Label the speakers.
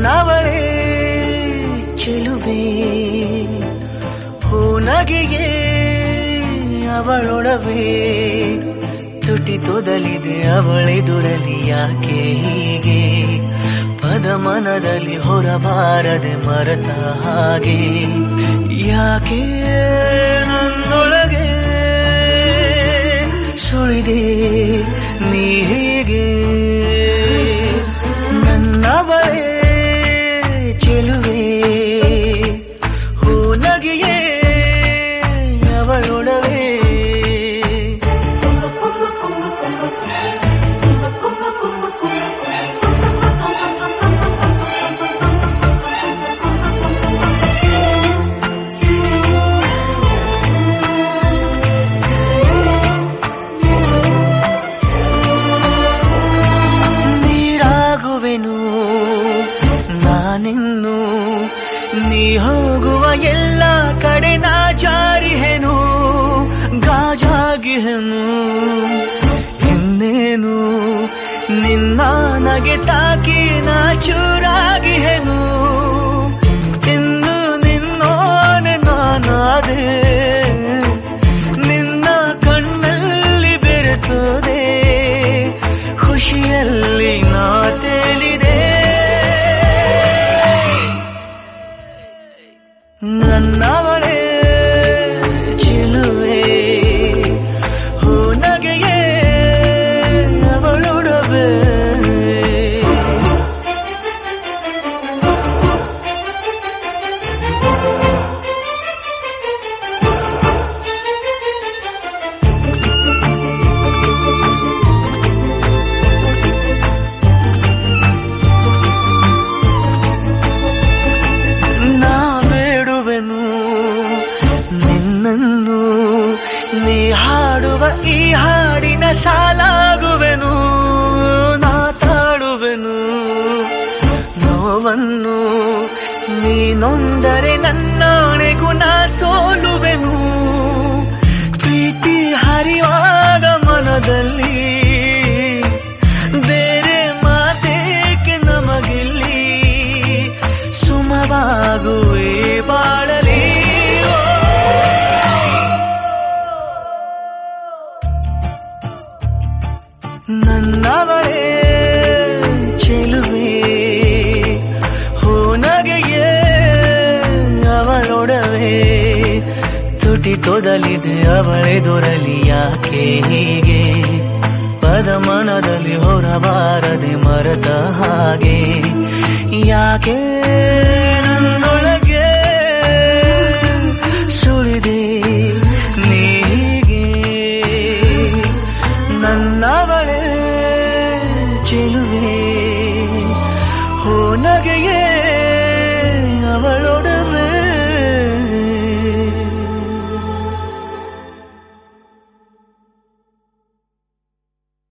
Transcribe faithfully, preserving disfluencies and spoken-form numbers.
Speaker 1: ನನ್ನವಳೇ ಚೆಲುವೆ ಹೂನಗೆಯೇ ಅವಳೊಡವೆ ತುಟಿ ತೊದಲಿದೆ ಅವಳೆದುರಲಿ ಯಾಕೆ ಹೀಗೆ ಪದ ಮನದಲ್ಲಿ ಹೊರಬಾರದೆ ಮರೆತ ಹಾಗೆ ಯಾಕೆ ನನ್ನೊಳಗೆ ಸುಳಿದೆ ನೀ ಹೀಗೆ ನನ್ನವಳೇ ಚೆಲುವೆ ಹೂನಗೆಯೇ ಅವಳೊಡವೆ ನಾನಿನ್ನು ನೀ ಹೋಗುವ ಎಲ್ಲ ಕಡೆ ನಾ ಜಾರಿಹೆನು ಗಾಜಾಗಿಹೆನು ಇನ್ನೇನು ನಿನ್ನ ನಗೆ ತಾಕಿ ನಾ ಚೂರಾಗಿಹೆನು ಇನ್ನು ನಿನ್ನೋನೆ ನಾನಾದೆ ನಿನ್ನ ಕಣ್ಣಲ್ಲಿ ಬೆರೆತೋದೆ ಖುಷಿಯಲ್ಲಿ ನಾ ತೇಲಿದೆ ನನ್ನವಳೇ ಚೆಲುವೆ ಹೂನಗೆಯೇ ಅವಳೊಡವೆ ನಿನ್ನನ್ನು ನೀ ಹಾಡುವ ಈ ಹಾಡಿನ ಸಾಲಾಗುವೆನು ನಾ ತಾಡುವೆನು ನೋವನ್ನು ನೀನೊಂದರೆ ನನ್ನಾಣೆಗೂ ನಾ ಸೋಲುವೆನು ಪ್ರೀತಿ ಹರಿವಾಗ ಮನದಲ್ಲಿ ಬೇರೆ ಮಾತೇಕೆ ನಮಗಿಲ್ಲಿ ಸುಮವಾಗುವೆ ಬಾಳಲಿ ನನ್ನವಳೇ ಚೆಲುವೆ ಹೂನಗೆಯೇ ಅವಳೊಡವೆ ತುಟಿ ತೊದಲಿದೆ ಅವಳೆದುರಲಿ ಯಾಕೆ ಹೀಗೆ ಪದ ಮನದಲ್ಲಿ ಹೊರಬಾರದೆ ಮರೆತ ಹಾಗೆ ಯಾಕೆ ನನ್ನೊಳಗೆ ಸುಳಿದೆ ನೀಗೆ ನನ್ನವಳೇ ಚೆಲುವೆ ಹೂನಗೆಯೇ